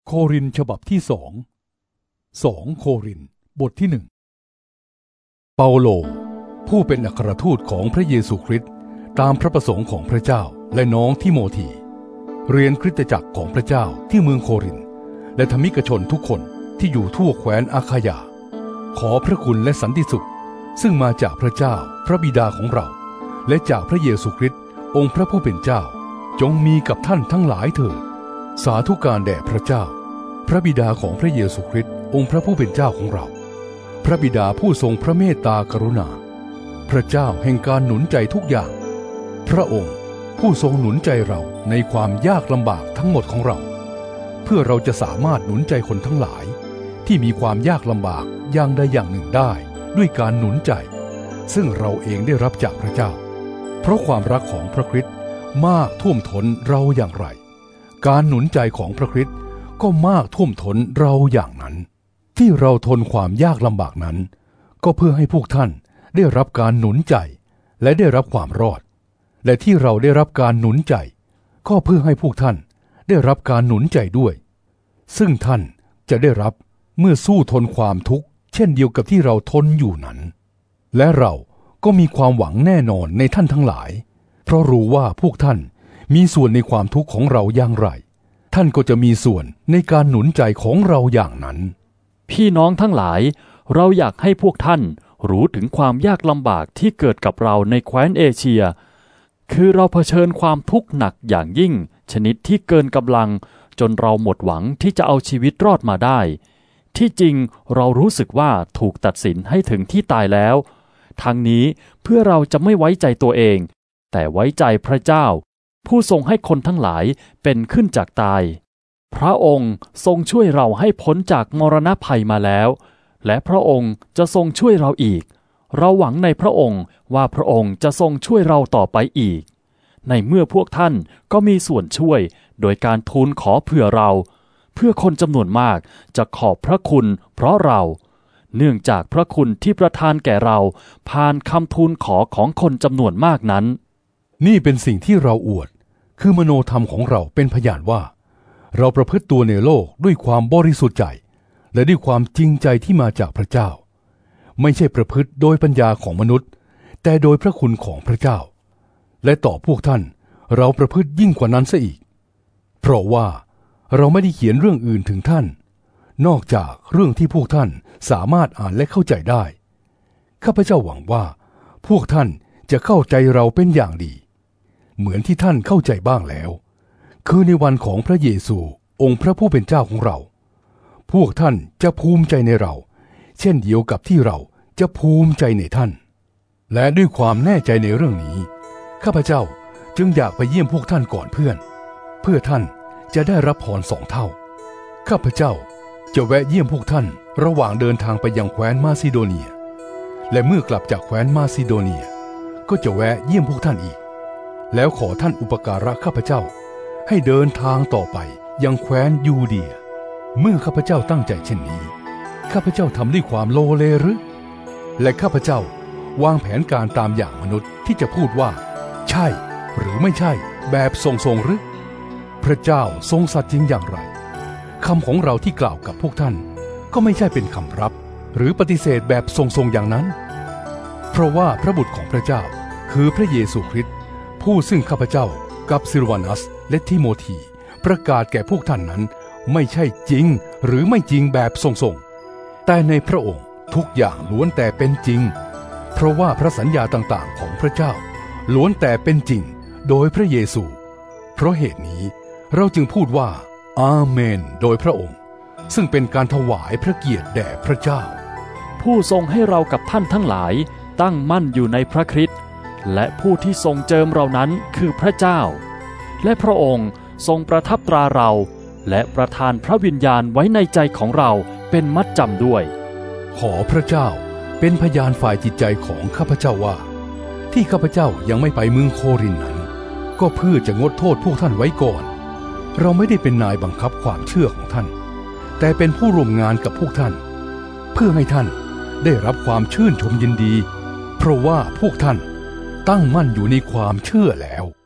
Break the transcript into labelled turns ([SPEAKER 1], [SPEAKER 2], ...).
[SPEAKER 1] โครินธ์ฉบับที่2 โครินธ์บทที่1เปาโลผู้เป็นอัครทูตของพระเยซูคริสต์ตามพระประสงค์ของพระเจ้าและน้องทิโมธีเรียนคริสตจักรของพระเจ้าที่เมืองโครินธ์และธรรมิกชนทุกคนที่อยู่ทั่วแคว้นอาคายาขอพระคุณและสันติสุขซึ่งมาจากพระเจ้าพระบิดาของเราและจากพระเยซูคริสต์องค์พระผู้เป็นเจ้าจงมีกับท่านทั้งหลายเถิดสาธุการแด่พระเจ้าพระบิดาของพระเยซูคริสต์องค์พระผู้เป็นเจ้าของเราพระบิดาผู้ทรงพระเมตตากรุณาพระเจ้าแห่งการหนุนใจทุกอย่างพระองค์ผู้ทรงหนุนใจเราในความยากลำบากทั้งหมดของเราเพื่อเราจะสามารถหนุนใจคนทั้งหลายที่มีความยากลำบากอย่างใดอย่างหนึ่งได้ด้วยการหนุนใจซึ่งเราเองได้รับจากพระเจ้าเพราะความรักของพระคริสต์มากท่วมท้นเราอย่างไรการหนุนใจของพระคริสต์ก็มากท่วมท้นเราอย่างนั้นที่เราทนความยากลำบากนั้นก็เพื่อให้พวกท่านได้รับการหนุนใจและได้รับความรอดและที่เราได้รับการหนุนใจก็เพื่อให้พวกท่านได้รับการหนุนใจด้วยซึ่งท่านจะได้รับเมื่อสู้ทนความทุกข์เช่นเดียวกับที่เราทนอยู่นั้นและเราก็มีความหวังแน่นอนในท่านทั้งหลายเพราะรู้ว่าพวกท่านมีส่วนในความทุกข์ของเราอย่างไรท่านก็จะมีส่วนในการหนุนใจของเราอย่างนั้น
[SPEAKER 2] พี่น้องทั้งหลายเราอยากให้พวกท่านรู้ถึงความยากลำบากที่เกิดกับเราในแคว้นเอเชียคือเราเผชิญความทุกข์หนักอย่างยิ่งชนิดที่เกินกำลังจนเราหมดหวังที่จะเอาชีวิตรอดมาได้ที่จริงเรารู้สึกว่าถูกตัดสินให้ถึงที่ตายแล้วทั้งนี้เพื่อเราจะไม่ไว้ใจตัวเองแต่ไว้ใจพระเจ้าผู้ทรงให้คนทั้งหลายเป็นขึ้นจากตายพระองค์ทรงช่วยเราให้พ้นจากมรณภัยมาแล้วและพระองค์จะทรงช่วยเราอีกเราหวังในพระองค์ว่าพระองค์จะทรงช่วยเราต่อไปอีกในเมื่อพวกท่านก็มีส่วนช่วยโดยการทูลขอเผื่อเราเพื่อคนจำนวนมากจะขอบพระคุณเพราะเราเนื่องจากพระคุณที่ประทานแก่เราผ่านคำทูลขอของคนจำนวนมากนั้น
[SPEAKER 1] นี่เป็นสิ่งที่เราอวดคือมโนธรรมของเราเป็นพยานว่าเราประพฤติตัวในโลกด้วยความบริสุทธิ์ใจและด้วยความจริงใจที่มาจากพระเจ้าไม่ใช่ประพฤติโดยปัญญาของมนุษย์แต่โดยพระคุณของพระเจ้าและต่อพวกท่านเราประพฤติยิ่งกว่านั้นซะอีกเพราะว่าเราไม่ได้เขียนเรื่องอื่นถึงท่านนอกจากเรื่องที่พวกท่านสามารถอ่านและเข้าใจได้ข้าพเจ้าหวังว่าพวกท่านจะเข้าใจเราเป็นอย่างดีเหมือนที่ท่านเข้าใจบ้างแล้วคือในวันของพระเยซูองค์พระผู้เป็นเจ้าของเราพวกท่านจะภูมิใจในเราเช่นเดียวกับที่เราจะภูมิใจในท่านและด้วยความแน่ใจในเรื่องนี้ข้าพเจ้าจึงอยากไปเยี่ยมพวกท่านก่อนเพื่อท่านจะได้รับพร2 เท่าข้าพเจ้าจะแวะเยี่ยมพวกท่านระหว่างเดินทางไปยังแคว้นมาซิโดเนียและเมื่อกลับจากแคว้นมาซิโดเนียก็จะแวะเยี่ยมพวกท่านอีกแล้วขอท่านอุปการะข้าพเจ้าให้เดินทางต่อไปยังแคว้นยูเดียเมื่อข้าพเจ้าตั้งใจเช่นนี้ข้าพเจ้าทำด้วยความโลเลหรือและข้าพเจ้าวางแผนการตามอย่างมนุษย์ที่จะพูดว่าใช่หรือไม่ใช่แบบทรงหรือพระเจ้าทรงสัตย์จริงอย่างไรคำของเราที่กล่าวกับพวกท่านก็ไม่ใช่เป็นคำรับหรือปฏิเสธแบบทรงอย่างนั้นเพราะว่าพระบุตรของพระเจ้าคือพระเยซูคริสต์ผู้ซึ่งข้าพเจ้ากับซิลวานัสและทิโมธีประกาศแก่พวกท่านนั้นไม่ใช่จริงหรือไม่จริงแบบทรงแต่ในพระองค์ทุกอย่างล้วนแต่เป็นจริงเพราะว่าพระสัญญาต่างๆของพระเจ้าล้วนแต่เป็นจริงโดยพระเยซูเพราะเหตุนี้เราจึงพูดว่าอาเมนโดยพระองค์ซึ่งเป็นการถวายพระเกียรติแด่พระเจ้า
[SPEAKER 2] ผู้ทรงให้เรากับท่านทั้งหลายตั้งมั่นอยู่ในพระคริสต์และผู้ที่ทรงเจิมเรานั้นคือพระเจ้าและพระองค์ทรงประทับตราเราและประทานพระวิญญาณไว้ในใจของเราเป็นมัดจำด้วย
[SPEAKER 1] ขอพระเจ้าเป็นพยานฝ่ายจิตใจของข้าพเจ้าว่าที่ข้าพเจ้ายังไม่ไปเมืองโครินธ์นั้นก็เพื่อจะงดโทษพวกท่านไว้ก่อนเราไม่ได้เป็นนายบังคับความเชื่อของท่านแต่เป็นผู้ร่วมงานกับพวกท่านเพื่อให้ท่านได้รับความชื่นชมยินดีเพราะว่าพวกท่านตั้งมั่นอยู่ในความเชื่อแล้ว